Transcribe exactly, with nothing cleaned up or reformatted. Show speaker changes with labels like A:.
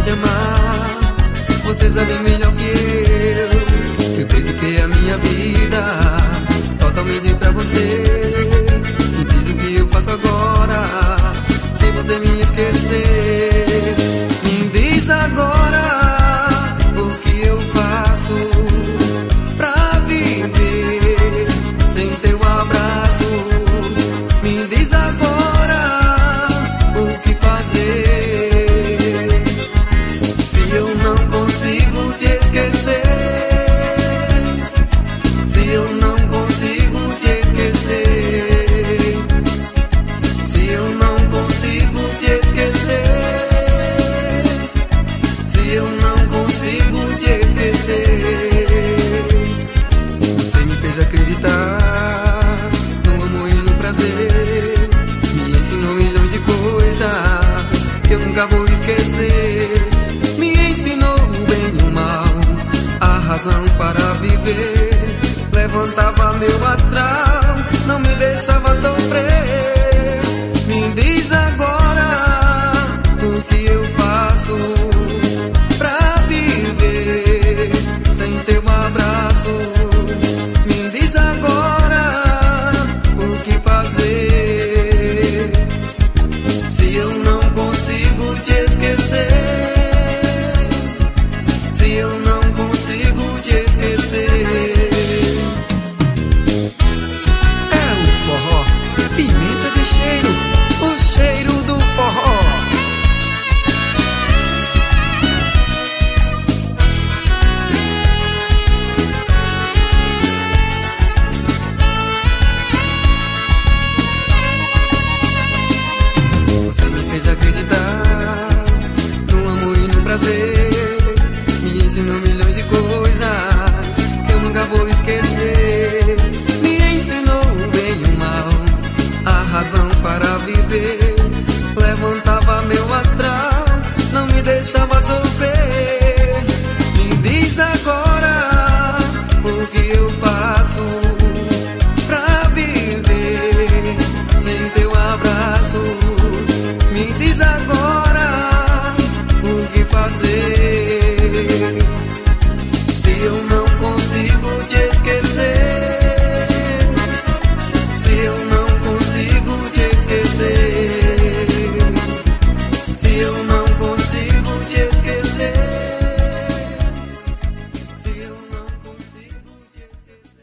A: te amar. Você sabe melhor que eu, eu dediquei a minha vida totalmente pra você. Me diz o que eu faço agora, se você me esquecer. Me diz agora o que eu faço pra viver sem teu abraço. Me diz agora o que fazer, se eu não consigo te esquecer. Se eu não consigo te esquecer. Se eu não consigo te esquecer. Se eu não consigo te esquecer. Você me fez acreditar no amor e no prazer. Me ensinou milhões de coisas que eu nunca vou esquecer. Me ensinou o bem e o mal, a razão para viver. Levantava meu astral, não me deixava sofrer. Me diz agora o que eu faço pra viver sem teu abraço. Me diz agora o que fazer, se eu não consigo te esquecer. Se eu não consigo te esquecer. É o forró, pimenta de cheiro, o cheiro do forró. Você me fez acreditar no amor e no prazer. Me ensinou milhões de coisas